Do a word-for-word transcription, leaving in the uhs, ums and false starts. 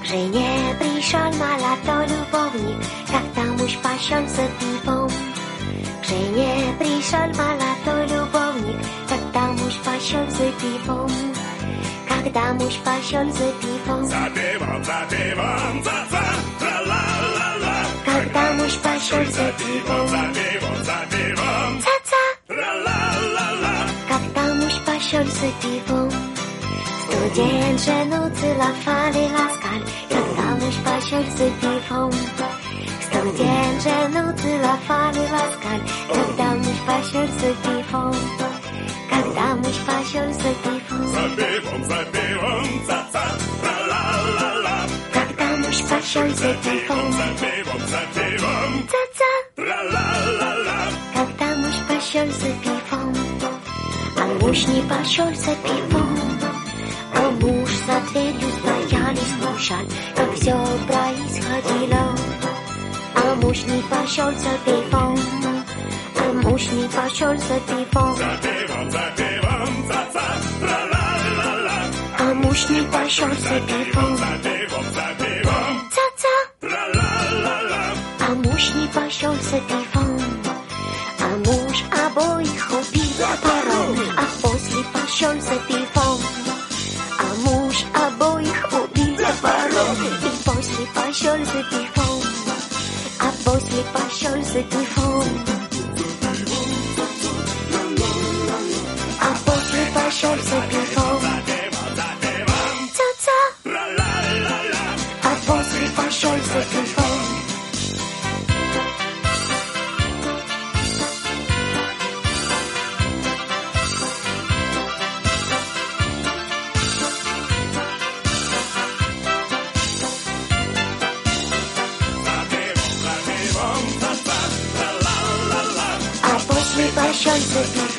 К жене пришел молодой любовник, когда муж пошел за пивом. К жене пришел молодой любовник, когда муж пошел за пивом. Когда муж пошел за пивом, За пивом, за пивом, за-за, тра-ла-ла-ла. когда муж пошел за пивом, За пивом, за пивом, ца-ца, тра-ла-ла-ла. когда муж пошел за пивом. Студент жену целовали, ласкали, когда муж пошел за пивом. Студент жену целовали, ласкали, когда муж пошел за пивом. Когда муж пошел за пивом, За пивом, за пивом, за-за, тра-ла-ла-ла. когда муж пошел за пивом, За пивом, за пивом, ца-ца, тра-ла-ла-ла. когда муж пошел за пивом. А муж не пошел за пивом, а муж за дверью стоял и слушал, как все происходило. А муж не пошел за пивом, а муж не пошел за пивом, За пивом, за пивом, за-за, тра-ла-ла-ла. а муж не пошел за пивом, За пивом, за пивом, ца-ца, тра-ла-ла-ла. а муж не пошел за пивом, а муж обоих убил топором, а после пошел за пивом, а муж обоих убил топором, и после пошел за пивом, а после пошел за пивом, а после пошел за пивом, ца-ца, а после пошел за пивом. А после пошел за пивом.